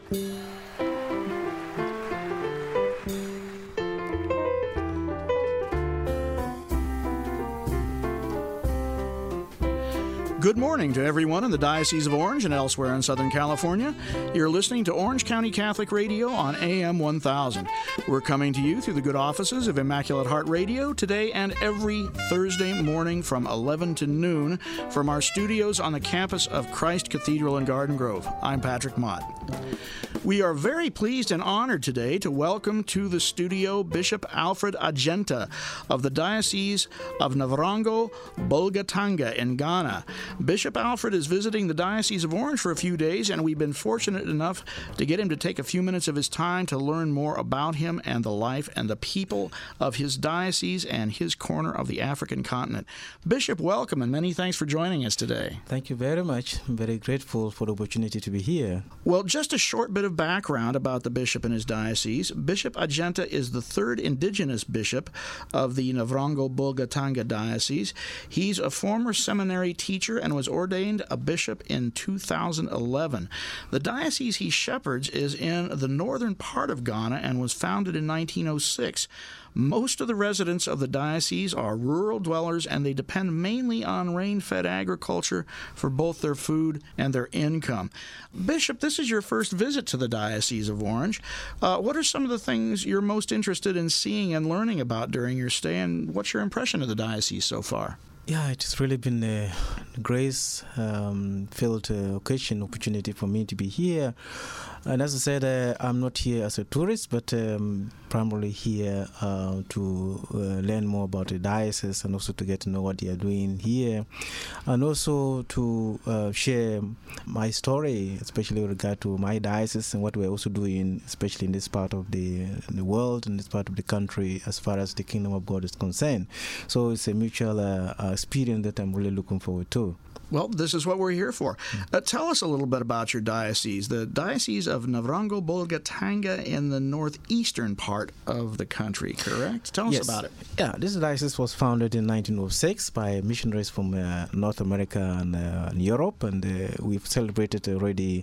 Good morning to everyone in the Diocese of Orange and elsewhere in Southern California. You're listening to Orange County Catholic Radio on AM 1000. We're coming to you through the good offices of Immaculate Heart Radio today and every Thursday morning from 11 to noon from our studios on the campus of Christ Cathedral in Garden Grove. I'm Patrick Mott. We are very pleased and honored today to welcome to the studio Bishop Alfred Agenta of the Diocese of Navrongo-Bolgatanga in Ghana. Bishop Alfred is visiting the Diocese of Orange for a few days, and we've been fortunate enough to get him to take a few minutes of his time to learn more about him and the life and the people of his diocese and his corner of the African continent. Bishop, welcome, and many thanks for joining us today. Thank you very much. I'm very grateful for the opportunity to be here. Well, just a short bit of background about the bishop and his diocese. Bishop Agenta is the third indigenous bishop of the Navrongo-Bolgatanga Diocese. He's a former seminary teacher and was ordained a bishop in 2011. The diocese he shepherds is in the northern part of Ghana and was founded in 1906. Most of the residents of the diocese are rural dwellers, and they depend mainly on rain-fed agriculture for both their food and their income. Bishop, this is your first visit to the Diocese of Orange. What are some of the things you're most interested in seeing and learning about during your stay, and what's your impression of the diocese so far? Yeah, it's really been a grace-filled opportunity for me to be here. And as I said, I'm not here as a tourist, but primarily here to learn more about the diocese and also to get to know what they are doing here, and also to share my story, especially with regard to my diocese and what we're also doing, especially in this part of the world and this part of the country as far as the Kingdom of God is concerned. So it's a mutual experience that I'm really looking forward to. Well, this is what we're here for. Tell us a little bit about your diocese, the Diocese of Navrongo-Bolgatanga in the northeastern part of the country, correct? Tell us about it. Yeah, this diocese was founded in 1906 by missionaries from North America and Europe, and we've celebrated already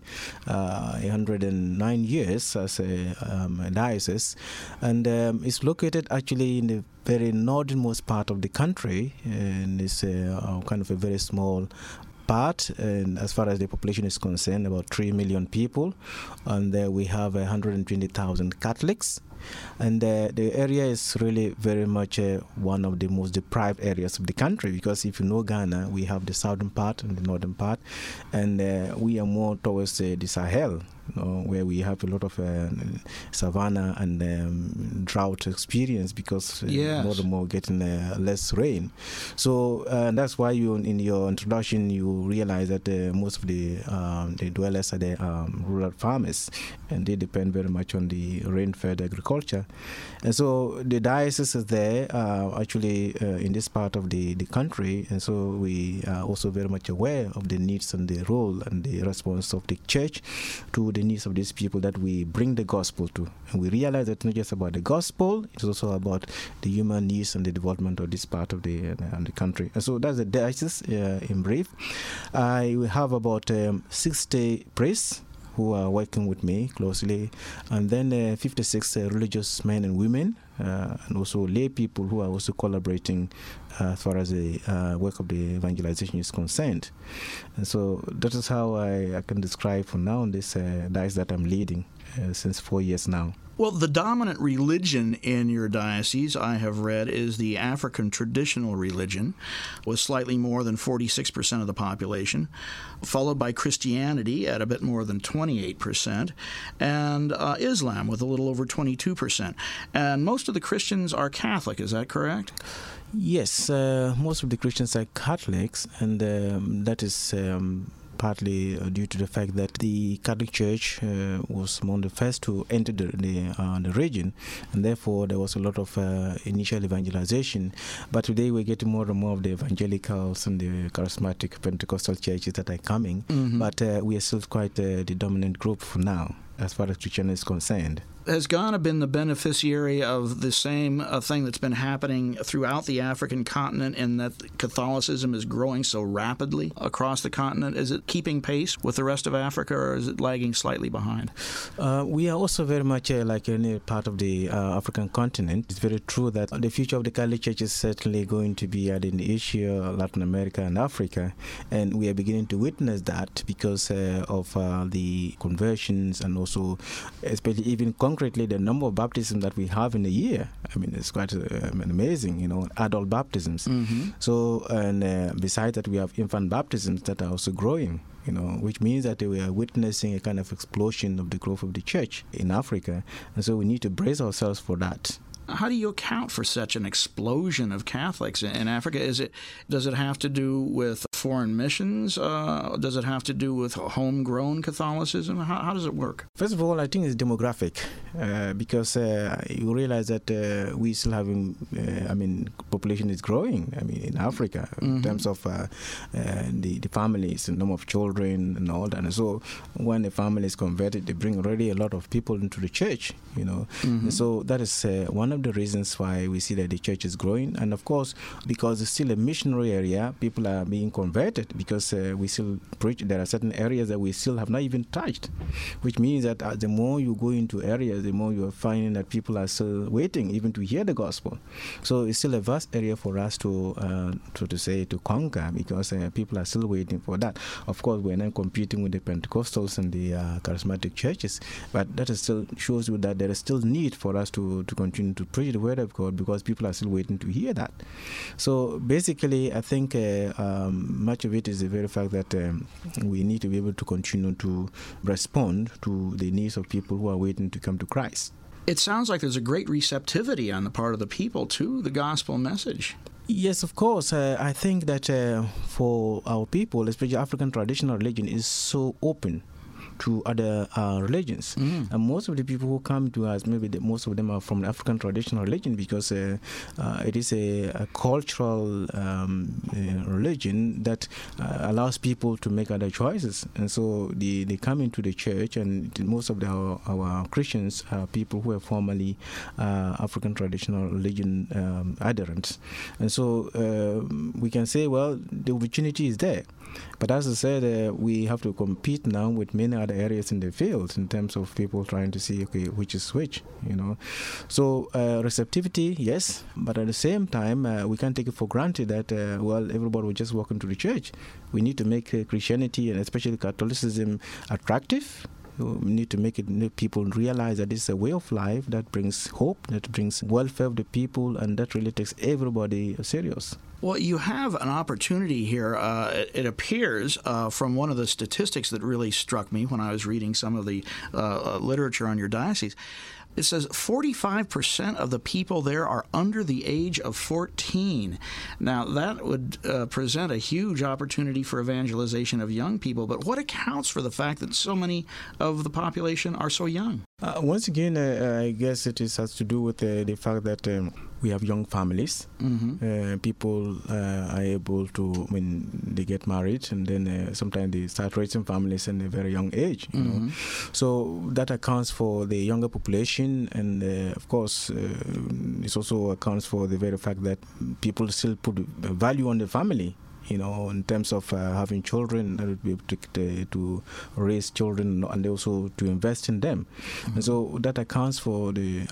109 years as a diocese, and it's located actually in the very northernmost part of the country, and it's kind of a very small part, and as far as the population is concerned, about 3 million people, and there we have 120,000 Catholics. And the area is really very much one of the most deprived areas of the country, because if you know Ghana, we have the southern part and the northern part, and we are more towards the Sahel, where we have a lot of savanna and drought experience, because more and more getting less rain. So that's why in your introduction you realize that most of the dwellers are the rural farmers, and they depend very much on the rain-fed agriculture. And so the diocese is there actually in this part of the country, and so we are also very much aware of the needs and the role and the response of the church to the needs of these people that we bring the gospel to. And we realize that it's not just about the gospel, it's also about the human needs and the development of this part of the country. And so that's the diocese in brief. I have about 60 priests who are working with me closely, and then 56 religious men and women, and also lay people who are also collaborating as far as the work of the evangelization is concerned. And so that is how I can describe for now this diocese that I'm leading since 4 years now. Well, the dominant religion in your diocese, I have read, is the African traditional religion, with slightly more than 46% of the population, followed by Christianity at a bit more than 28%, and Islam with a little over 22%. And most of the Christians are Catholic, is that correct? Yes, most of the Christians are Catholics, and that is partly due to the fact that the Catholic Church was among the first to enter the region, and therefore there was a lot of initial evangelization. But today we're getting more and more of the evangelicals and the charismatic Pentecostal churches that are coming, but we are still quite the dominant group for now, as far as Christianity is concerned. has Ghana been the beneficiary of the same thing that's been happening throughout the African continent, in that Catholicism is growing so rapidly across the continent? Is it keeping pace with the rest of Africa, or is it lagging slightly behind? We are also very much like any part of the African continent. It's very true that the future of the Catholic Church is certainly going to be in Asia, Latin America, and Africa, and we are beginning to witness that because of the conversions, and also, especially even concretely, the number of baptisms that we have in a year. I mean, it's quite amazing, adult baptisms. Mm-hmm. So, and besides that, we have infant baptisms that are also growing. Which means that we are witnessing a kind of explosion of the growth of the church in Africa, and so we need to brace ourselves for that. How do you account for such an explosion of Catholics in Africa? Does it have to do with foreign missions? Does it have to do with homegrown Catholicism? How does it work? First of all, I think it's demographic, because you realize that we still having, population is growing. In Africa, in terms of the families, the number of children, and all that. And so, when a family is converted, they bring already a lot of people into the church. And so that is one of the reasons why we see that the church is growing. And of course, because it's still a missionary area, people are being converted, because we still preach. There are certain areas that we still have not even touched, which means that the more you go into areas, the more you are finding that people are still waiting even to hear the gospel. So it's still a vast area for us to conquer, because people are still waiting for that. Of course, we're not competing with the Pentecostals and the charismatic churches, but that is still shows you that there is still need for us to continue to preach the word of God, because people are still waiting to hear that. So basically, I think much of it is the very fact that we need to be able to continue to respond to the needs of people who are waiting to come to Christ. It sounds like there's a great receptivity on the part of the people to the gospel message. Yes, of course. I think that for our people, especially African traditional religion, is so open to other religions. And most of the people who come to us, maybe most of them are from the African traditional religion, because it is a cultural religion that allows people to make other choices. And so they come into the church, and most of our Christians are people who are formerly African traditional religion adherents. And so we can say, well, the opportunity is there. But as I said, we have to compete now with many other areas in the field in terms of people trying to see, okay, which is which, So receptivity, yes, but at the same time, we can't take it for granted that, everybody will just walk into the church. We need to make Christianity, and especially Catholicism, attractive. We need to make people realize that it's a way of life that brings hope, that brings welfare of the people, and that really takes everybody serious. Well, you have an opportunity here. It appears from one of the statistics that really struck me when I was reading some of the literature on your diocese. It says 45% of the people there are under the age of 14. Now, that would present a huge opportunity for evangelization of young people, but what accounts for the fact that so many of the population are so young? Once again, I guess it has to do with the fact that we have young families. People are able to, when they get married, and then sometimes they start raising families in a very young age. So that accounts for the younger population, and of course, it also accounts for the very fact that people still put value on the family. In terms of having children, that would be able to raise children and also to invest in them. And so that accounts for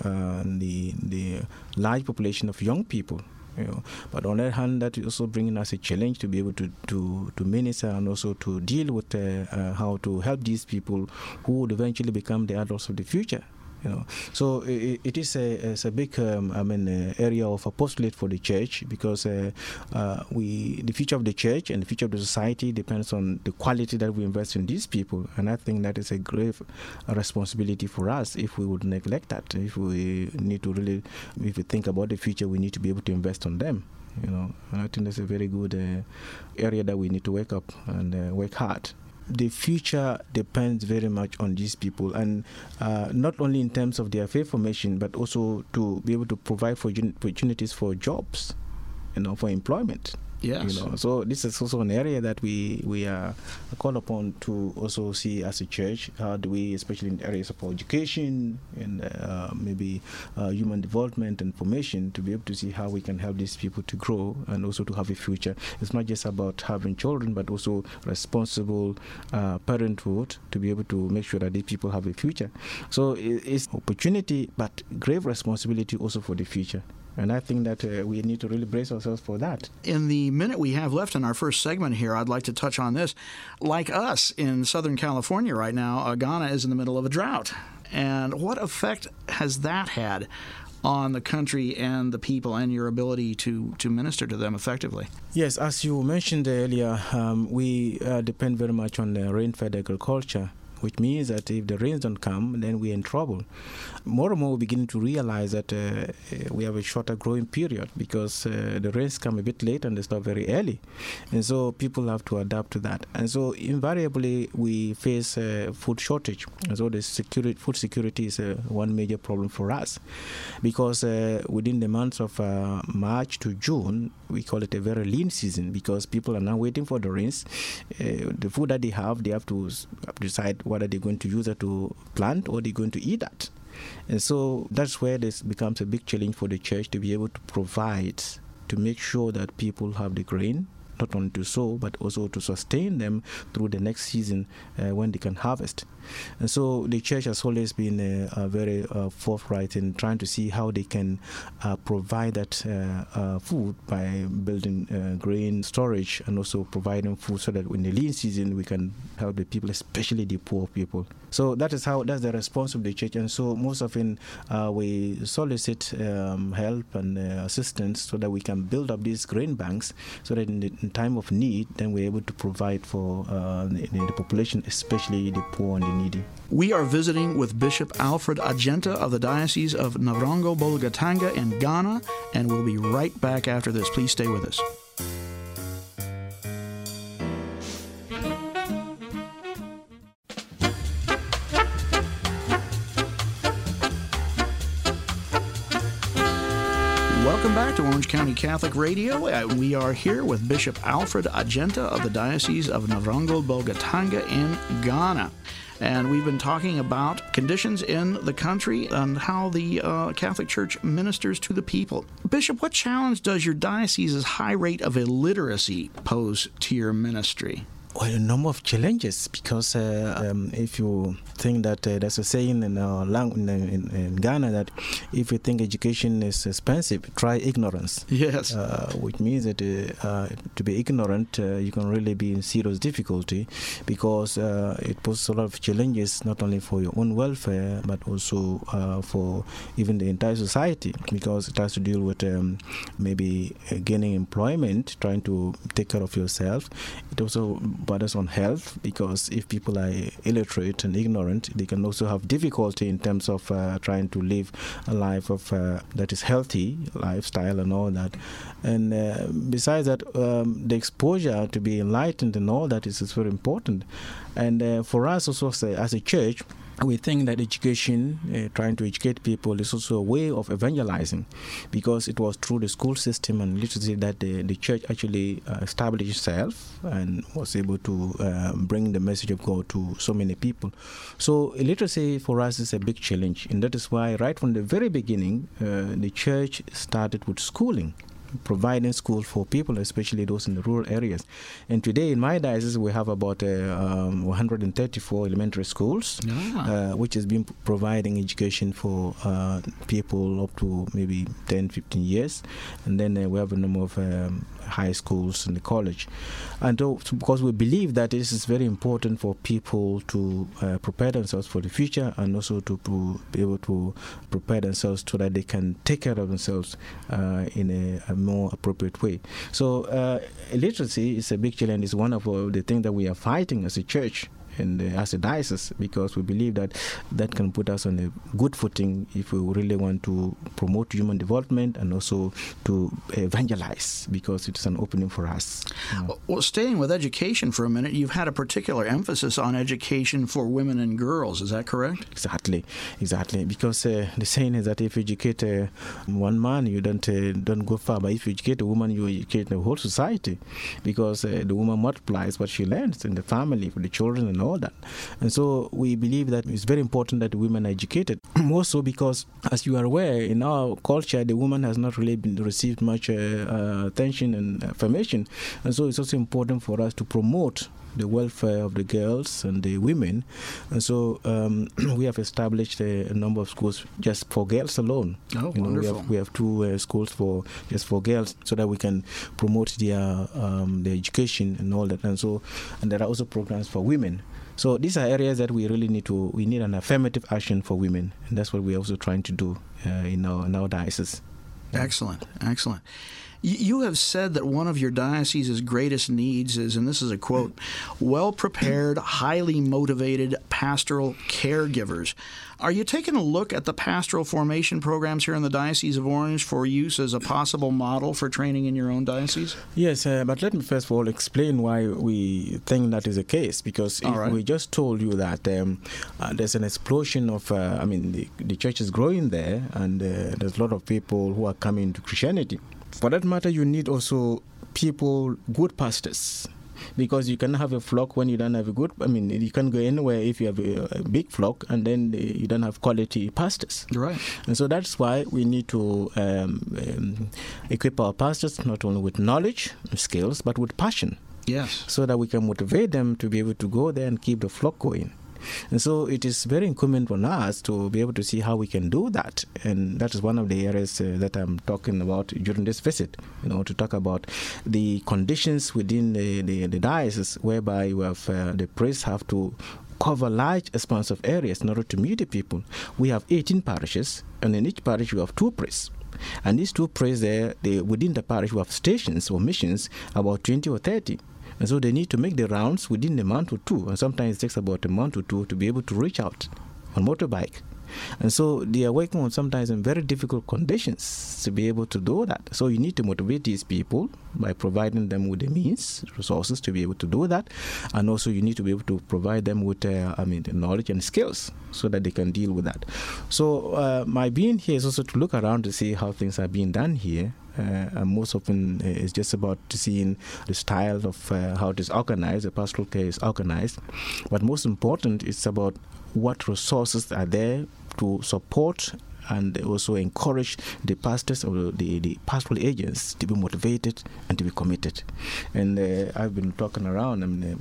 the large population of young people. But on the other hand, that is also bringing us a challenge to be able to minister, and also to deal with how to help these people who would eventually become the adults of the future. So it is a big area of apostolate for the church, because the future of the church and the future of the society depends on the quality that we invest in these people. And I think that is a grave responsibility for us if we would neglect that. If we think about the future, we need to be able to invest on them. And I think that's a very good area that we need to wake up and work hard. The future depends very much on these people, and not only in terms of their faith formation, but also to be able to provide for opportunities for jobs, for employment. Yes. So this is also an area that we are called upon to also see as a church. How do we, especially in areas of education and maybe human development and formation, to be able to see how we can help these people to grow and also to have a future. It's not just about having children, but also responsible parenthood to be able to make sure that these people have a future. So it's opportunity, but grave responsibility also for the future. And I think that we need to really brace ourselves for that. In the minute we have left in our first segment here, I'd like to touch on this. Like us in Southern California right now, Ghana is in the middle of a drought. And what effect has that had on the country and the people and your ability to minister to them effectively? Yes, as you mentioned earlier, we depend very much on rain-fed agriculture, which means that if the rains don't come, then we're in trouble. More and more we're beginning to realize that we have a shorter growing period because the rains come a bit late and they start very early. And so people have to adapt to that. And so invariably we face food shortage. And so the food security is one major problem for us because within the months of March to June, we call it a very lean season because people are now waiting for the rains. The food that they have to decide whether they're going to use it to plant or they're going to eat that. And so that's where this becomes a big challenge for the church to be able to provide, to make sure that people have the grain, not only to sow, but also to sustain them through the next season when they can harvest. And so the church has always been very forthright in trying to see how they can provide that food by building grain storage and also providing food so that in the lean season we can help the people, especially the poor people. So that's the response of the church. And so most often we solicit help and assistance so that we can build up these grain banks so that in time of need, then we're able to provide for the population, especially the poor and the needy. We are visiting with Bishop Alfred Agenta of the Diocese of Navrongo-Bolgatanga in Ghana, and we'll be right back after this. Please stay with us. Welcome back to Orange County Catholic Radio. We are here with Bishop Alfred Agenta of the Diocese of Navrongo-Bolgatanga in Ghana. And we've been talking about conditions in the country and how the Catholic Church ministers to the people. Bishop, what challenge does your diocese's high rate of illiteracy pose to your ministry? Well, a number of challenges, because if you think that there's a saying in in Ghana that if you think education is expensive, try ignorance. Yes. Which means that to be ignorant, you can really be in serious difficulty because it poses a lot of challenges, not only for your own welfare, but also for even the entire society, because it has to deal with maybe gaining employment, trying to take care of yourself. It also borders on health, because if people are illiterate and ignorant, they can also have difficulty in terms of trying to live a life of that is healthy lifestyle and all that. And besides that, the exposure to be enlightened and all that is very important. And for us also as a church, we think that education, trying to educate people, is also a way of evangelizing, because it was through the school system and literacy that the church actually established itself and was able to bring the message of God to so many people. So illiteracy for us is a big challenge, and that is why right from the very beginning, the church started with schooling, providing school for people, especially those in the rural areas. And today in my diocese we have about 134 elementary schools, which has been providing education for people up to maybe 10-15 years. And then we have a number of high schools and the college. And because we believe that this is very important for people to prepare themselves for the future, and also to be able to prepare themselves so that they can take care of themselves in a more appropriate way. So illiteracy is a big challenge. It's one of the things that we are fighting as a church. and as a diocese, because we believe that that can put us on a good footing if we really want to promote human development and also to evangelize, because it's an opening for us. Well, staying with education for a minute, you've had a particular emphasis on education for women and girls. Is that correct? Exactly. Because the saying is that if you educate one man, you don't go far. But if you educate a woman, you educate the whole society, because the woman multiplies what she learns in the family, for the children and all that. And so we believe that it's very important that women are educated. More so because, as you are aware, in our culture, the woman has not really received much attention and affirmation. And so it's also important for us to promote the welfare of the girls and the women. And so we have established a number of schools just for girls alone. Oh, wonderful. We have 2 schools for girls, so that we can promote their education and all that. And there are also programs for women. So these are areas that we really need an affirmative action for women, and that's what we're also trying to do in our diocese. Excellent. You have said that one of your diocese's greatest needs is, and this is a quote, well-prepared, highly motivated pastoral caregivers. Are you taking a look at the pastoral formation programs here in the Diocese of Orange for use as a possible model for training in your own diocese? Yes, but let me first of all explain why we think that is the case, because we just told you that there's an explosion of, the church is growing there, and there's a lot of people who are coming to Christianity. For that matter, you need also good pastors, because you can have a flock when you don't have you can go anywhere if you have a big flock, and then you don't have quality pastors. Right. And so that's why we need to equip our pastors not only with knowledge and skills, but with passion. Yes. So that we can motivate them to be able to go there and keep the flock going. And so it is very incumbent on us to be able to see how we can do that. And that is one of the areas that I'm talking about during this visit, to talk about the conditions within the diocese whereby we have, the priests have to cover large expanse of areas in order to meet the people. We have 18 parishes, and in each parish we have 2 priests. And these 2 priests within the parish we have stations or missions, about 20 or 30. And so they need to make the rounds within a month or 2. And sometimes it takes about a month or 2 to be able to reach out on motorbike. And so they are working on sometimes in very difficult conditions to be able to do that. So you need to motivate these people by providing them with the means, resources to be able to do that. And also you need to be able to provide them with the knowledge and skills so that they can deal with that. So my being here is also to look around to see how things are being done here. And most often it's just about seeing the style of how it is organized, the pastoral care is organized. But most important, it's about what resources are there to support and also encourage the pastors or the pastoral agents to be motivated and to be committed. And I've been talking around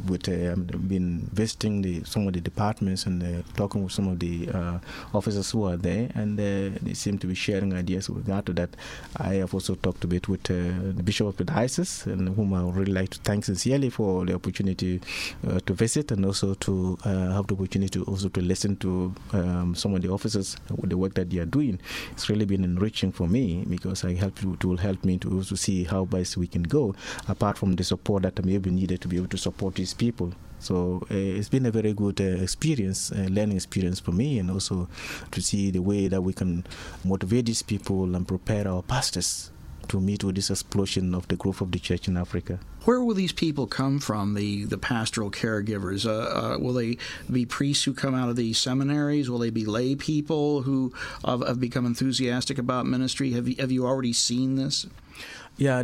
I've been visiting some of the departments and talking with some of the officers who are there, and they seem to be sharing ideas with regard to that. I have also talked a bit with the Bishop of the Diocese, and whom I would really like to thank sincerely for the opportunity to visit, and also to have the opportunity to listen to some of the officers with the work that they are doing. It's really been enriching for me, because it will help me to also see how best we can go, apart from the support that may be needed to be able to support these people. So it's been a very good learning experience for me, and also to see the way that we can motivate these people and prepare our pastors to meet with this explosion of the growth of the church in Africa. Where will these people come from, the pastoral caregivers? Will they be priests who come out of the seminaries? Will they be lay people who have become enthusiastic about ministry? Have you already seen this? Yeah,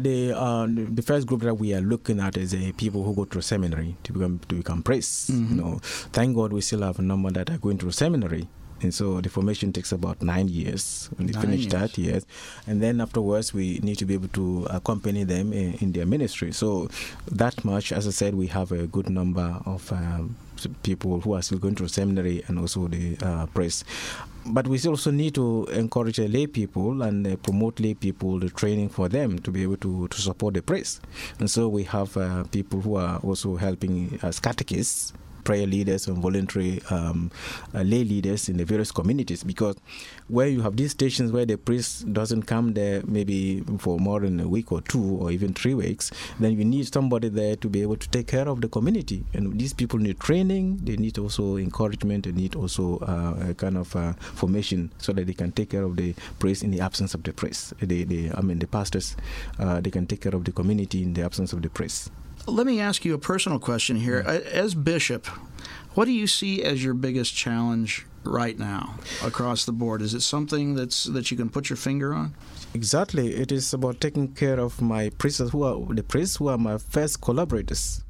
the first group that we are looking at is people who go to seminary to become priests. Mm-hmm. Thank God we still have a number that are going to seminary. And so the formation takes about 9 years. When they finish that, yes. And then afterwards, we need to be able to accompany them in their ministry. So that much, as I said, we have a good number of people who are still going to seminary, and also the priests. But we also need to encourage lay people and promote lay people, the training for them to be able to support the priests. And so we have people who are also helping as catechists, prayer leaders and voluntary lay leaders in the various communities, because where you have these stations where the priest doesn't come there maybe for more than a week or 2 or even 3 weeks, then you need somebody there to be able to take care of the community. And these people need training, they need also encouragement, they need also a kind of formation so that they can take care of the priest in the absence of the priest. The pastors, they can take care of the community in the absence of the priest. Let me ask you a personal question here. As bishop, what do you see as your biggest challenge right now across the board? Is it something that you can put your finger on? Exactly. It is about taking care of my priests who are my first collaborators.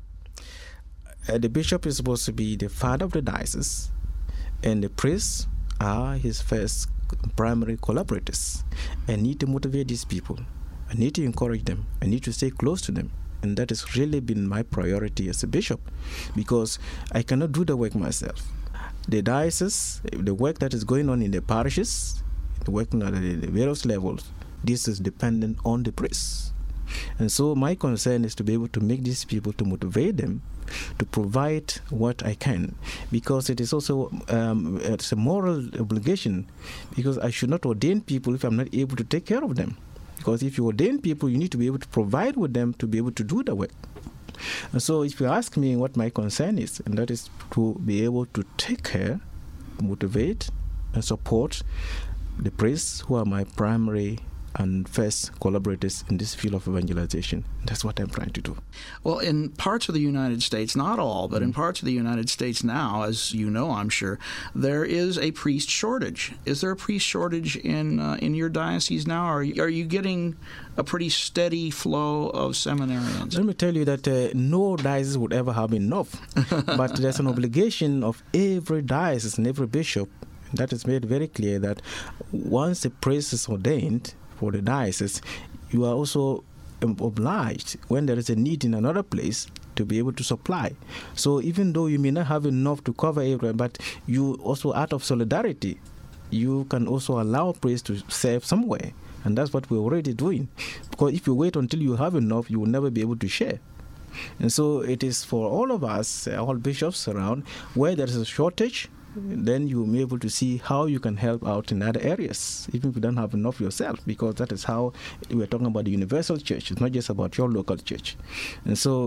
The bishop is supposed to be the father of the diocese, and the priests are his first primary collaborators. I need to motivate these people. I need to encourage them. I need to stay close to them. And that has really been my priority as a bishop, because I cannot do the work myself. The diocese, the work that is going on in the parishes, the work at the various levels, this is dependent on the priests. And so my concern is to be able to make these people, to motivate them, to provide what I can, because it is also it's a moral obligation, because I should not ordain people if I'm not able to take care of them. Because if you ordain people, you need to be able to provide with them to be able to do the work. And so if you ask me what my concern is, and that is to be able to take care, motivate, and support the priests who are my primary and first collaborators in this field of evangelization. That's what I'm trying to do. Well, in parts of the United States, not all, but in parts of the United States now, as you know, I'm sure, there is a priest shortage. Is there a priest shortage in your diocese now? Are you getting a pretty steady flow of seminarians? Let me tell you that no diocese would ever have enough, but there's an obligation of every diocese and every bishop that is made very clear that once a priest is ordained for the diocese, you are also obliged, when there is a need in another place, to be able to supply. So even though you may not have enough to cover everyone, but you also, out of solidarity, you can also allow priests to serve somewhere. And that's what we're already doing. Because if you wait until you have enough, you will never be able to share. And so it is for all of us, all bishops around, where there is a shortage, then you will be able to see how you can help out in other areas, even if you don't have enough yourself, because that is how we're talking about the universal church. It's not just about your local church. And so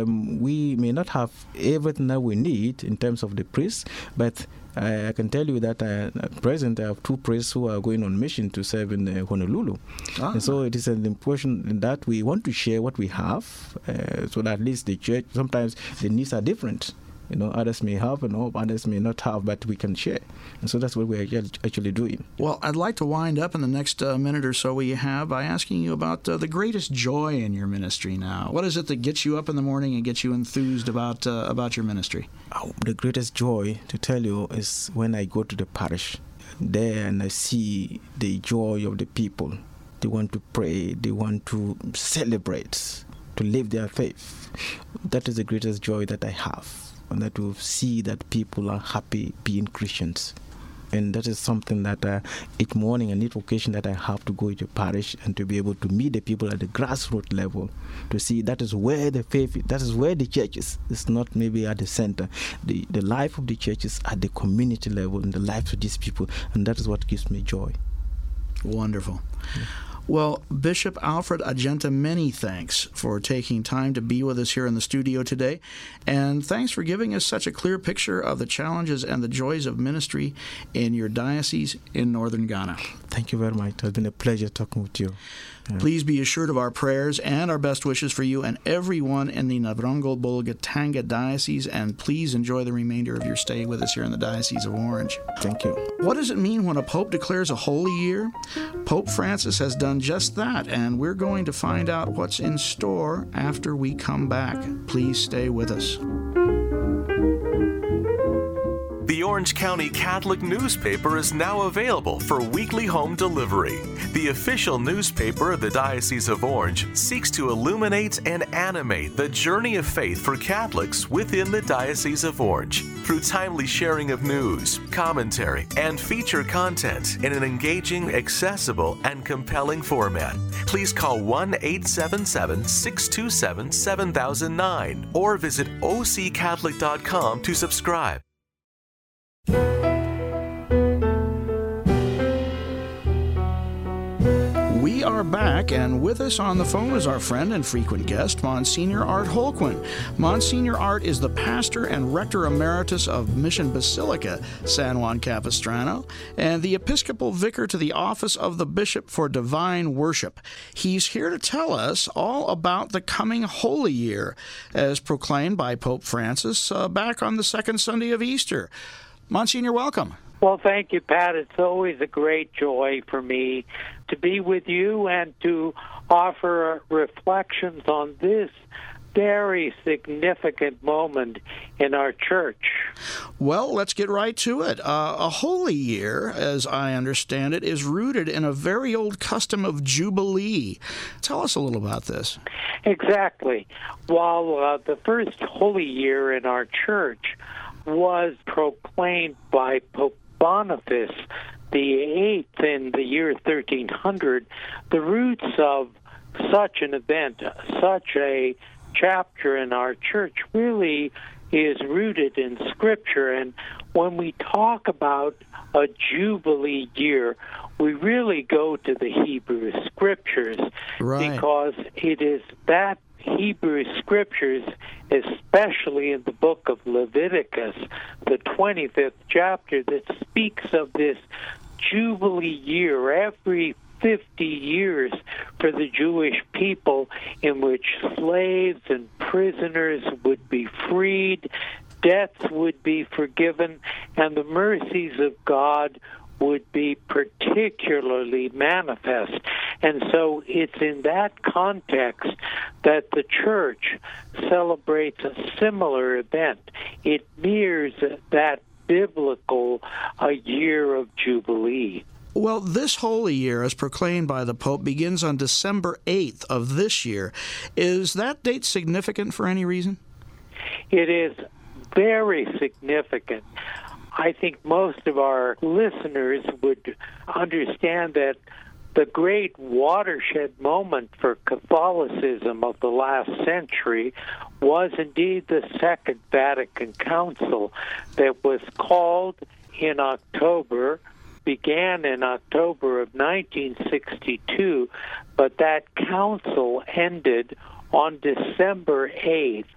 we may not have everything that we need in terms of the priests, but I can tell you that at present I have 2 priests who are going on mission to serve in Honolulu. And so it is an important that we want to share what we have, so that at least the church, sometimes the needs are different. Others may have and others may not have, but we can share. And so that's what we're actually doing. Well, I'd like to wind up in the next minute or so we have by asking you about the greatest joy in your ministry now. What is it that gets you up in the morning and gets you enthused about your ministry? The greatest joy, to tell you, is when I go to the parish there and I see the joy of the people. They want to pray, they want to celebrate, to live their faith. That is the greatest joy that I have. And that to see that people are happy being Christians. And that is something that each morning and each occasion that I have to go to parish and to be able to meet the people at the grassroots level, to see that is where the faith is, that is where the church is. It's not maybe at the center. The life of the church is at the community level, in the lives of these people, and that is what gives me joy. Wonderful. Yeah. Well, Bishop Alfred Agenta, many thanks for taking time to be with us here in the studio today. And thanks for giving us such a clear picture of the challenges and the joys of ministry in your diocese in northern Ghana. Thank you very much. It has been a pleasure talking with you. Yeah. Please be assured of our prayers and our best wishes for you and everyone in the Navrongo-Bolgatanga Diocese, and please enjoy the remainder of your stay with us here in the Diocese of Orange. Thank you. What does it mean when a pope declares a holy year? Pope Francis has done just that, and we're going to find out what's in store after we come back. Please stay with us. The Orange County Catholic newspaper is now available for weekly home delivery. The official newspaper of the Diocese of Orange seeks to illuminate and animate the journey of faith for Catholics within the Diocese of Orange through timely sharing of news, commentary, and feature content in an engaging, accessible, and compelling format. Please call 1-877-627-7009 or visit occatholic.com to subscribe. We are back, and with us on the phone is our friend and frequent guest, Monsignor Art Holquin. Monsignor Art is the pastor and rector emeritus of Mission Basilica, San Juan Capistrano, and the Episcopal vicar to the office of the Bishop for Divine Worship. He's here to tell us all about the coming Holy Year, as proclaimed by Pope Francis back on the second Sunday of Easter. Monsignor, welcome. Well, thank you, Pat. It's always a great joy for me to be with you and to offer reflections on this very significant moment in our church. Well, let's get right to it. A Holy Year, as I understand it, is rooted in a very old custom of Jubilee. Tell us a little about this. Exactly. While the first Holy Year in our church was proclaimed by Pope Boniface the Eighth in the year 1300, the roots of such an event, such a chapter in our church, really is rooted in Scripture. And when we talk about a Jubilee year, we really go to the Hebrew Scriptures, right, because it is that Hebrew Scriptures, especially in the book of Leviticus, the 25th chapter, that speaks of this Jubilee year every 50 years for the Jewish people, in which slaves and prisoners would be freed, debts would be forgiven, and the mercies of God would be particularly manifest. And so it's in that context that the Church celebrates a similar event. It mirrors that biblical year of Jubilee. Well, this Holy Year, as proclaimed by the Pope, begins on December 8th of this year. Is that date significant for any reason? It is very significant. I think most of our listeners would understand that the great watershed moment for Catholicism of the last century was indeed the Second Vatican Council that was called in October, began in October of 1962, but that council ended on December 8th,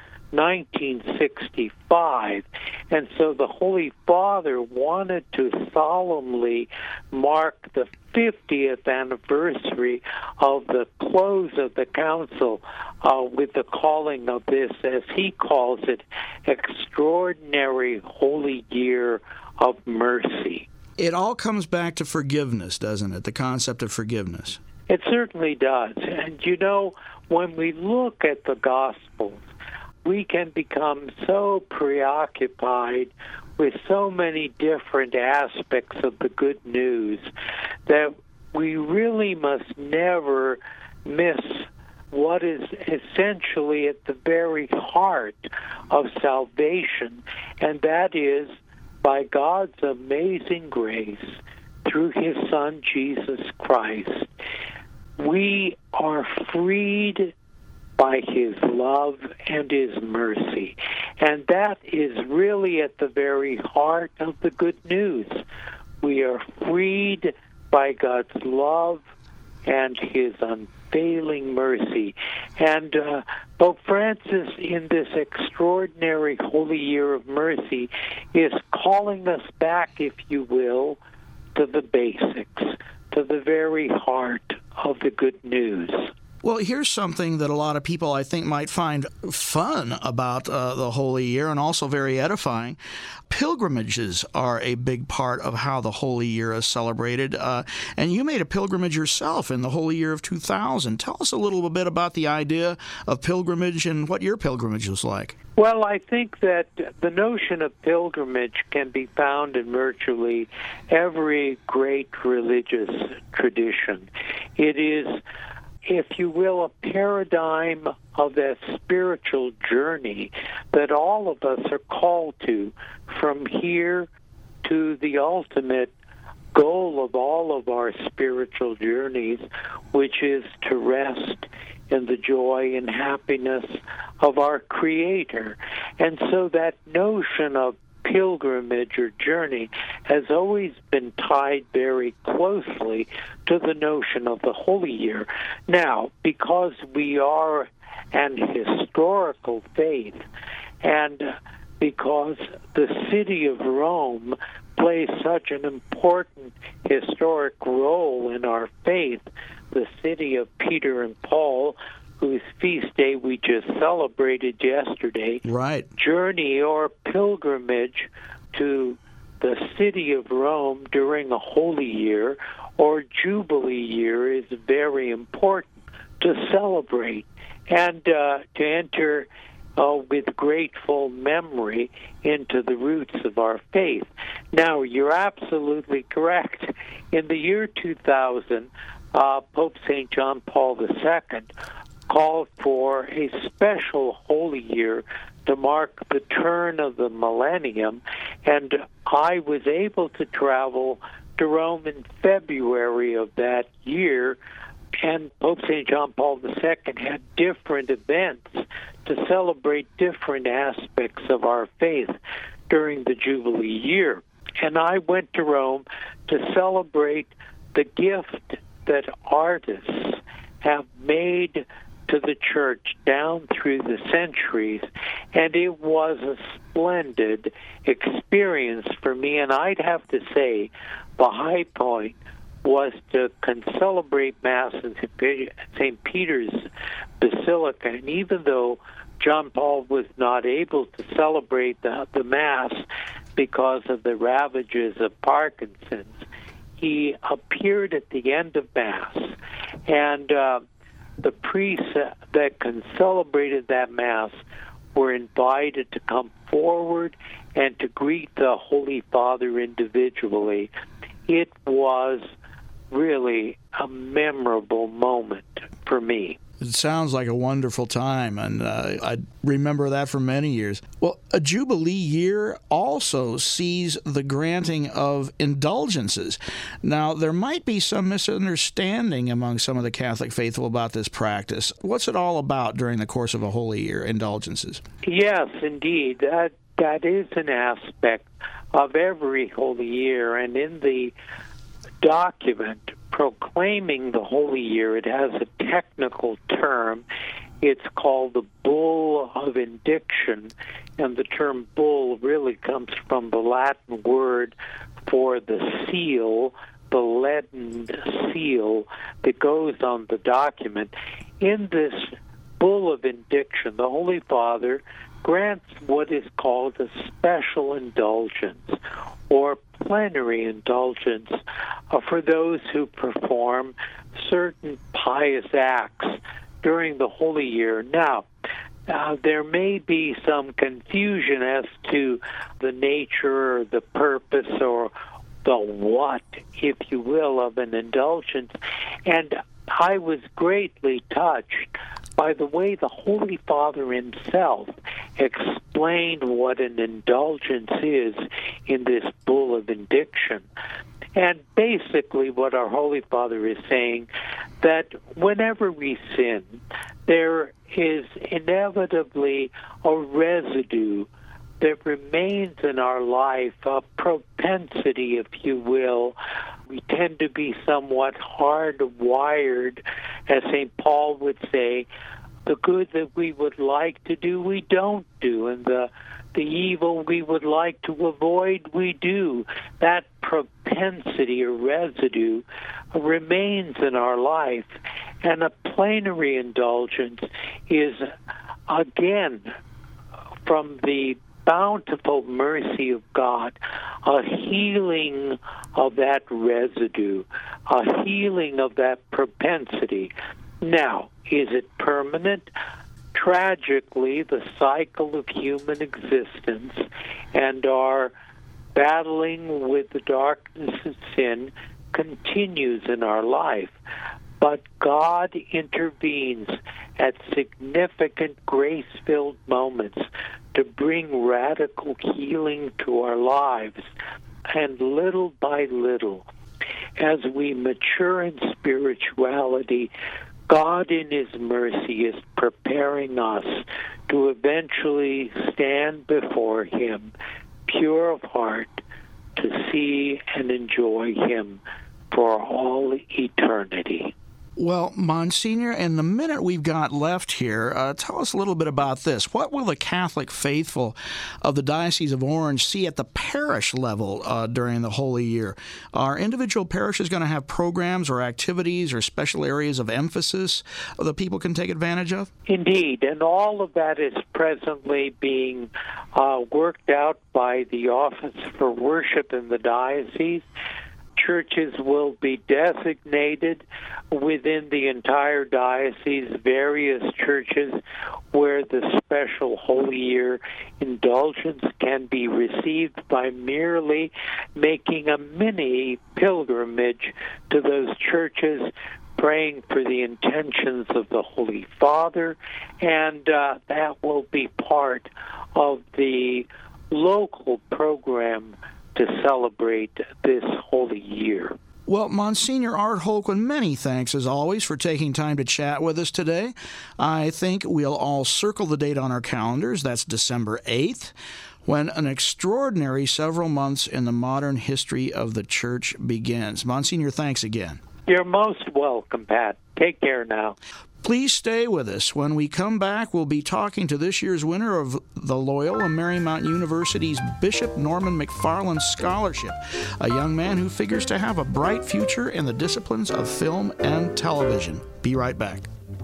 1965. And so the Holy Father wanted to solemnly mark the 50th anniversary of the close of the council with the calling of this, as he calls it, Extraordinary Holy Year of Mercy. It all comes back to forgiveness, doesn't it? The concept of forgiveness. It certainly does. And you know, when we look at the Gospels, we can become so preoccupied with so many different aspects of the good news that we really must never miss what is essentially at the very heart of salvation, and that is, by God's amazing grace, through his Son, Jesus Christ, we are freed by his love and his mercy. And that is really at the very heart of the good news. We are freed by God's love and his unfailing mercy. And Pope Francis, in this extraordinary Holy Year of Mercy, is calling us back, if you will, to the basics, to the very heart of the good news. Well, here's something that a lot of people, I think, might find fun about the Holy Year and also very edifying. Pilgrimages are a big part of how the Holy Year is celebrated. And you made a pilgrimage yourself in the Holy Year of 2000. Tell us a little bit about the idea of pilgrimage and what your pilgrimage was like. Well, I think that the notion of pilgrimage can be found in virtually every great religious tradition. It is, if you will, a paradigm of that spiritual journey that all of us are called to, from here to the ultimate goal of all of our spiritual journeys, which is to rest in the joy and happiness of our Creator. And so that notion of pilgrimage or journey has always been tied very closely to the notion of the Holy Year. Now, because we are an historical faith, and because the city of Rome plays such an important historic role in our faith, the city of Peter and Paul, whose feast day we just celebrated yesterday, right, journey or pilgrimage to the city of Rome during a Holy Year or Jubilee year is very important to celebrate and to enter with grateful memory into the roots of our faith. Now, you're absolutely correct. In the year 2000, Pope St. John Paul II called for a special Holy Year to mark the turn of the millennium, and I was able to travel to Rome in February of that year, and Pope St. John Paul II had different events to celebrate different aspects of our faith during the Jubilee year. And I went to Rome to celebrate the gift that artists have made to the church down through the centuries, and it was a splendid experience for me. And I'd have to say the high point was to celebrate Mass in St. Peter's Basilica. And even though John Paul was not able to celebrate the Mass because of the ravages of Parkinson's, he appeared at the end of Mass, and the priests that celebrated that Mass were invited to come forward and to greet the Holy Father individually. It was really a memorable moment for me. It sounds like a wonderful time, and I remember that for many years. Well, a Jubilee year also sees the granting of indulgences. Now, there might be some misunderstanding among some of the Catholic faithful about this practice. What's it all about during the course of a Holy Year, indulgences? Yes, indeed. That is an aspect of every Holy Year, and in the document proclaiming the Holy Year, it has a technical term. It's called the Bull of Indiction, and the term bull really comes from the Latin word for the seal, the leaden seal that goes on the document. In this Bull of Indiction, the Holy Father grants what is called a special indulgence or plenary indulgence for those who perform certain pious acts during the Holy Year. Now, there may be some confusion as to the nature or the purpose or the what, if you will, of an indulgence, and I was greatly touched by the way the Holy Father himself explained what an indulgence is in this Bull of Indiction. And basically what our Holy Father is saying, that whenever we sin, there is inevitably a residue that remains in our life, a propensity, if you will. We tend to be somewhat hardwired, as St. Paul would say. The good that we would like to do, we don't do, and the evil we would like to avoid, we do. That propensity or residue remains in our life. And a plenary indulgence is, again, from the bountiful mercy of God, a healing of that residue, a healing of that propensity. Now, is it permanent? Tragically, the cycle of human existence and our battling with the darkness of sin continues in our life. But God intervenes at significant grace-filled moments to bring radical healing to our lives. And little by little, as we mature in spirituality, God in His mercy is preparing us to eventually stand before Him, pure of heart, to see and enjoy Him for all eternity. Well, Monsignor, in the minute we've got left here, tell us a little bit about this. What will the Catholic faithful of the Diocese of Orange see at the parish level during the Holy Year? Are individual parishes going to have programs or activities or special areas of emphasis that people can take advantage of? Indeed, and all of that is presently being worked out by the Office for Worship in the Diocese. Churches will be designated within the entire diocese, various churches where the special Holy Year indulgence can be received by merely making a mini pilgrimage to those churches, praying for the intentions of the Holy Father, and that will be part of the local program to celebrate this Holy Year. Well, Monsignor Art Holquin, many thanks as always for taking time to chat with us today. I think we'll all circle the date on our calendars. That's December 8th, when an extraordinary several months in the modern history of the Church begins. Monsignor, thanks again. You're most welcome, Pat. Take care now. Please stay with us. When we come back, we'll be talking to this year's winner of the Loyola Marymount University's Bishop Norman McFarland Scholarship, a young man who figures to have a bright future in the disciplines of film and television. Be right back.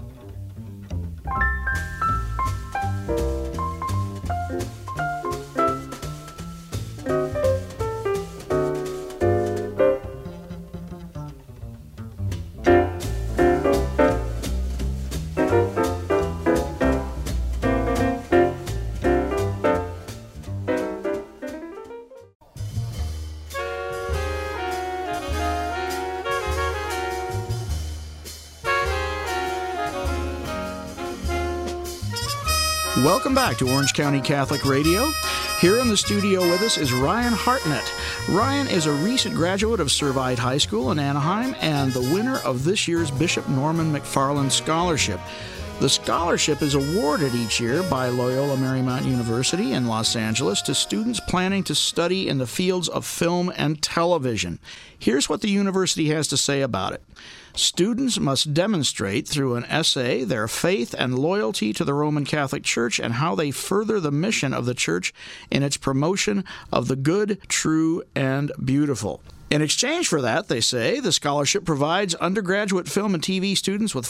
Welcome back to Orange County Catholic Radio. Here in the studio with us is Ryan Hartnett. Ryan is a recent graduate of Servite High School in Anaheim and the winner of this year's Bishop Norman McFarland Scholarship. The scholarship is awarded each year by Loyola Marymount University in Los Angeles to students planning to study in the fields of film and television. Here's what the university has to say about it. Students must demonstrate through an essay their faith and loyalty to the Roman Catholic Church and how they further the mission of the Church in its promotion of the good, true, and beautiful. In exchange for that, they say, the scholarship provides undergraduate film and TV students with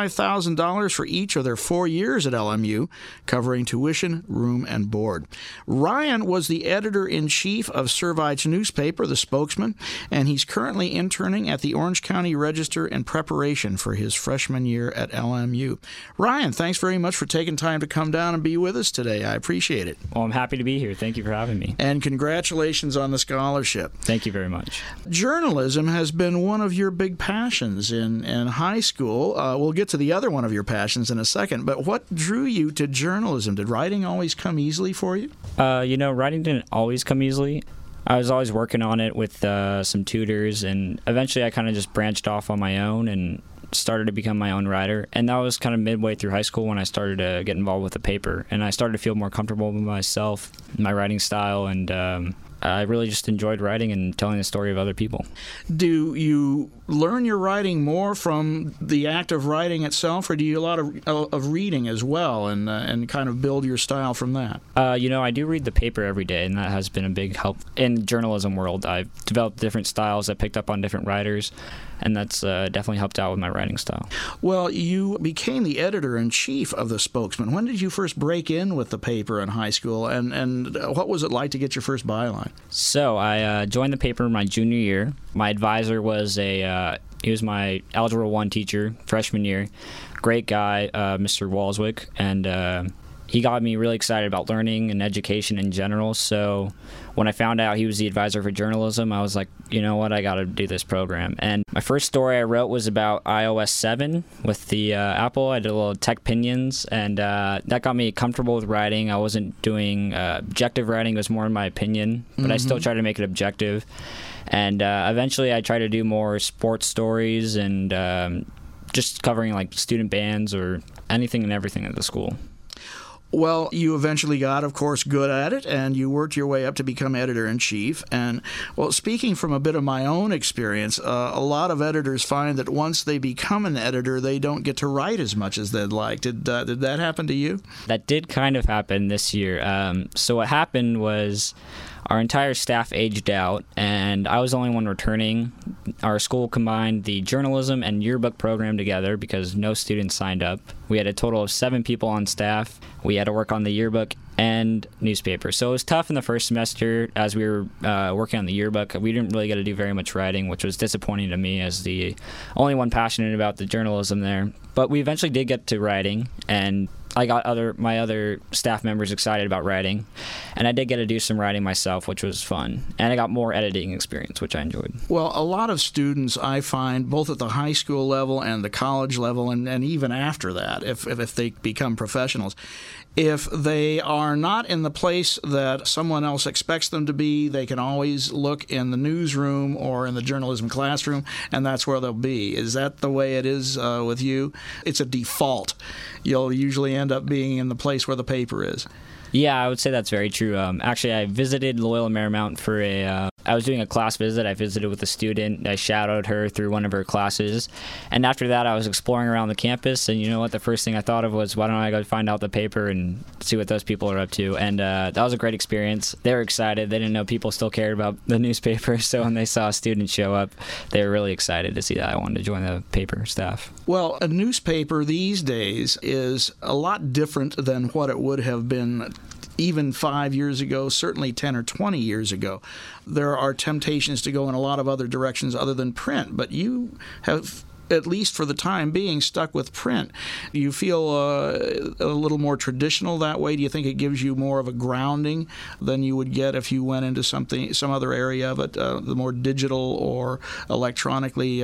$45,000 for each of their 4 years at LMU, covering tuition, room, and board. Ryan was the editor-in-chief of Servite's newspaper, The Spokesman, and he's currently interning at the Orange County Register in preparation for his freshman year at LMU. Ryan, thanks very much for taking time to come down and be with us today. I appreciate it. Well, I'm happy to be here. Thank you for having me. And congratulations on the scholarship. Thank you very much. Journalism has been one of your big passions in high school. We'll get to the other one of your passions in a second, but what drew you to journalism? Did writing always come easily for you? Writing didn't always come easily. I was always working on it with some tutors, and eventually I kind of just branched off on my own and started to become my own writer. And that was kind of midway through high school when I started to get involved with the paper, and I started to feel more comfortable with myself, my writing style, and I really just enjoyed writing and telling the story of other people. Do you learn your writing more from the act of writing itself, or do you do a lot of reading as well and kind of build your style from that? I do read the paper every day, and that has been a big help. In the journalism world, I've developed different styles. I picked up on different writers, and that's definitely helped out with my writing style. Well, you became the editor-in-chief of the Spokesman. When did you first break in with the paper in high school, and what was it like to get your first byline? So I joined the paper my junior year. My advisor was he was my Algebra 1 teacher freshman year. Great guy, Mr. Walswick, and he got me really excited about learning and education in general. So when I found out he was the advisor for journalism, I was like, you know what, I got to do this program. And my first story I wrote was about iOS 7 with the Apple. I did a little tech opinions, and that got me comfortable with writing. I wasn't doing objective writing. It was more in my opinion, but I still tried to make it objective. And eventually I tried to do more sports stories and just covering like student bands or anything and everything at the school. Well, you eventually got, of course, good at it, and you worked your way up to become editor-in-chief. And, well, speaking from a bit of my own experience, a lot of editors find that once they become an editor, they don't get to write as much as they'd like. Did that happen to you? That did kind of happen this year. So what happened was our entire staff aged out, and I was the only one returning. Our school combined the journalism and yearbook program together because no students signed up. We had a total of 7 people on staff. We had to work on the yearbook and newspaper. So it was tough in the first semester as we were working on the yearbook. We didn't really get to do very much writing, which was disappointing to me as the only one passionate about the journalism there. But we eventually did get to writing, and I got my other staff members excited about writing, and I did get to do some writing myself, which was fun, and I got more editing experience, which I enjoyed. Well, a lot of students, I find, both at the high school level and the college level, and even after that, if they become professionals, if they are not in the place that someone else expects them to be, they can always look in the newsroom or in the journalism classroom, and that's where they'll be. Is that the way it is with you? It's a default. You'll usually end up being in the place where the paper is. Yeah, I would say that's very true. Actually, I visited Loyola Marymount for I was doing a class visit. I visited with a student. I shadowed her through one of her classes. And after that, I was exploring around the campus. And you know what? The first thing I thought of was, why don't I go find out the paper and see what those people are up to? And that was a great experience. They were excited. They didn't know people still cared about the newspaper. So when they saw a student show up, they were really excited to see that I wanted to join the paper staff. Well, a newspaper these days is a lot different than what it would have been even 5 years ago, certainly 10 or 20 years ago. There are temptations to go in a lot of other directions other than print, but you have, at least for the time being, stuck with print. Do you feel a little more traditional that way? Do you think it gives you more of a grounding than you would get if you went into some other area of it, the more digital or electronically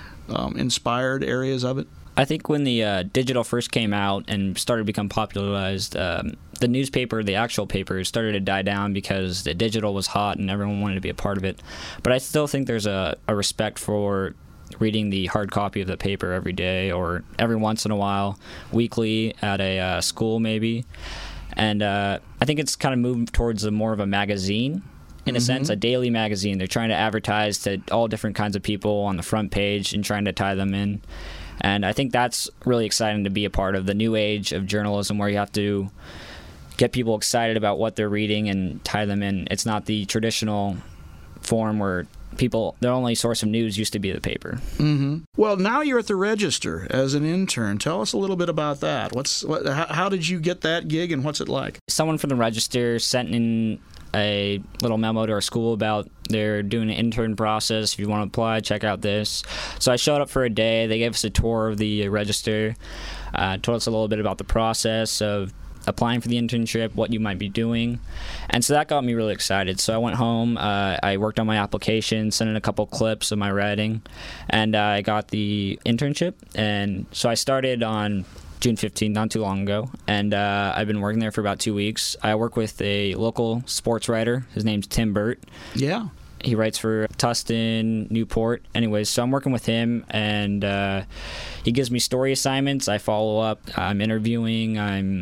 inspired areas of it? I think when the digital first came out and started to become popularized, the newspaper, the actual paper, started to die down because the digital was hot and everyone wanted to be a part of it. But I still think there's a respect for reading the hard copy of the paper every day or every once in a while, weekly at a school maybe. And I think it's kind of moved towards more of a magazine. In a sense, a daily magazine. They're trying to advertise to all different kinds of people on the front page and trying to tie them in. And I think that's really exciting to be a part of the new age of journalism where you have to get people excited about what they're reading and tie them in. It's not the traditional form where their only source of news used to be the paper. Mm-hmm. Well, now you're at the Register as an intern. Tell us a little bit about that. How did you get that gig and what's it like? Someone from the Register sent in a little memo to our school about they're doing an intern process. If you want to apply, check out this. So I showed up for a day. They gave us a tour of the Register, told us a little bit about the process of applying for the internship, what you might be doing. And so that got me really excited. So I went home, I worked on my application, sent in a couple clips of my writing, and I got the internship. And so I started on June 15th, not too long ago, and I've been working there for about 2 weeks. I work with a local sports writer. His name's Tim Burt. Yeah. He writes for Tustin, Newport. Anyways, so I'm working with him, and he gives me story assignments. I follow up. I'm interviewing. I'm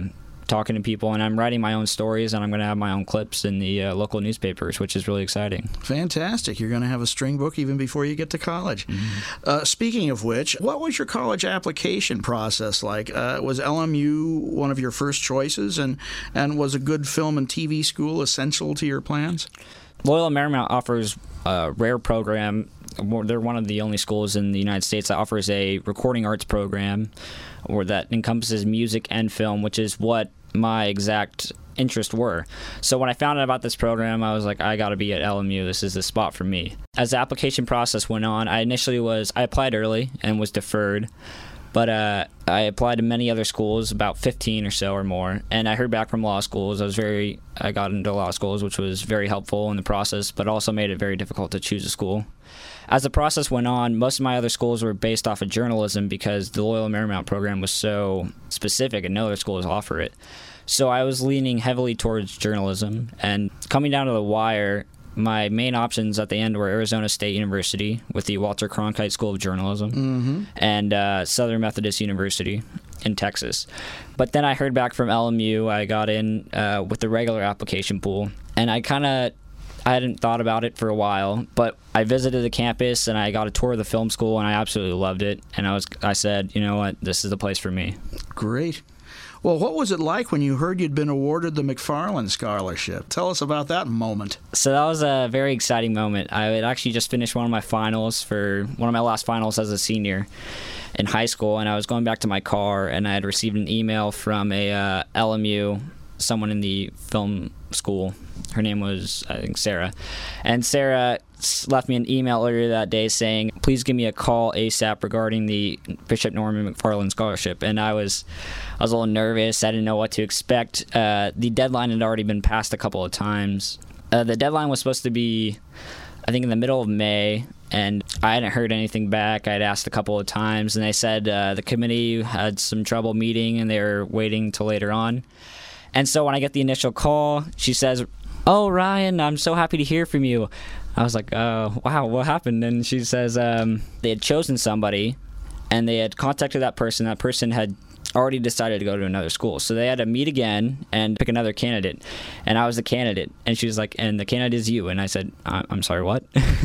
talking to people, and I'm writing my own stories, and I'm going to have my own clips in the local newspapers, which is really exciting. Fantastic. You're going to have a string book even before you get to college. Mm-hmm. Speaking of which, what was your college application process like? Was LMU one of your first choices, and was a good film and TV school essential to your plans? Loyola Marymount offers a rare program. They're one of the only schools in the United States that offers a recording arts program or that encompasses music and film, which is what my exact interests were. So when I found out about this program, I was like, I got to be at LMU. This is the spot for me. As the application process went on, I applied early and was deferred. But I applied to many other schools, about 15 or so or more, and I heard back from law schools. I got into law schools, which was very helpful in the process, but also made it very difficult to choose a school. As the process went on, most of my other schools were based off of journalism because the Loyola Marymount program was so specific and no other schools offer it. So I was leaning heavily towards journalism, and coming down to the wire, my main options at the end were Arizona State University with the Walter Cronkite School of Journalism and Southern Methodist University in Texas. But then I heard back from LMU. I got in with the regular application pool, and I hadn't thought about it for a while, but I visited the campus and I got a tour of the film school, and I absolutely loved it. And I said, you know what, this is the place for me. Great. Well, what was it like when you heard you'd been awarded the McFarland Scholarship? Tell us about that moment. So that was a very exciting moment. I had actually just finished one of my last finals as a senior in high school, and I was going back to my car, and I had received an email from a LMU, someone in the film school. Her name was, I think, Sarah. And Sarah left me an email earlier that day saying, please give me a call ASAP regarding the Bishop Norman McFarland Scholarship. And I was a little nervous. I didn't know what to expect. The deadline had already been passed a couple of times. The deadline was supposed to be, I think, in the middle of May, and I hadn't heard anything back. I'd asked a couple of times, and they said the committee had some trouble meeting, and they were waiting till later on. And so when I get the initial call, she says, "Oh, Ryan, I'm so happy to hear from you." I was like, wow, what happened? And she says they had chosen somebody, and they had contacted that person. That person had already decided to go to another school. So they had to meet again and pick another candidate. And I was the candidate. And she was like, and the candidate is you. And I said, I'm sorry, what?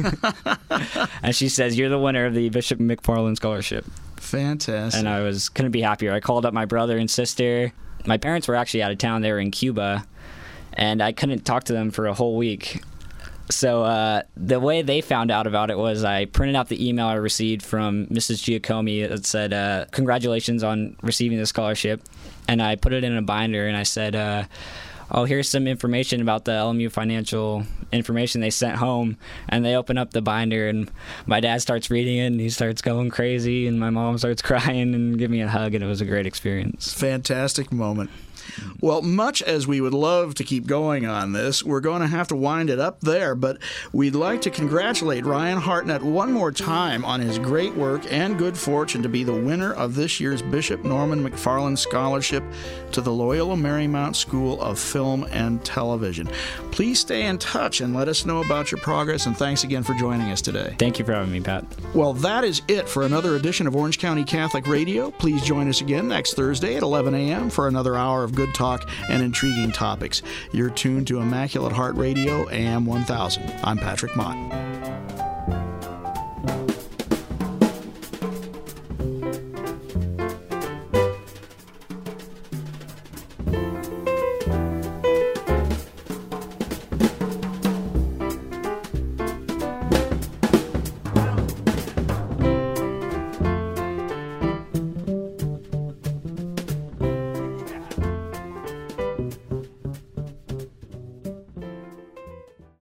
And she says, you're the winner of the Bishop McFarland Scholarship. Fantastic. And I couldn't be happier. I called up my brother and sister. My parents were actually out of town. They were in Cuba. And I couldn't talk to them for a whole week. So the way they found out about it was I printed out the email I received from Mrs. Giacomi that said, congratulations on receiving the scholarship. And I put it in a binder, and I said, here's some information about the LMU financial information they sent home. And they open up the binder, and my dad starts reading it, and he starts going crazy, and my mom starts crying and give me a hug, and it was a great experience. Fantastic moment. Well, much as we would love to keep going on this, we're going to have to wind it up there, but we'd like to congratulate Ryan Hartnett one more time on his great work and good fortune to be the winner of this year's Bishop Norman McFarland Scholarship to the Loyola Marymount School of Film and Television. Please stay in touch and let us know about your progress, and thanks again for joining us today. Thank you for having me, Pat. Well, that is it for another edition of Orange County Catholic Radio. Please join us again next Thursday at 11 a.m. for another hour of good talk and intriguing topics. You're tuned to Immaculate Heart Radio, AM 1000. I'm Patrick Mott.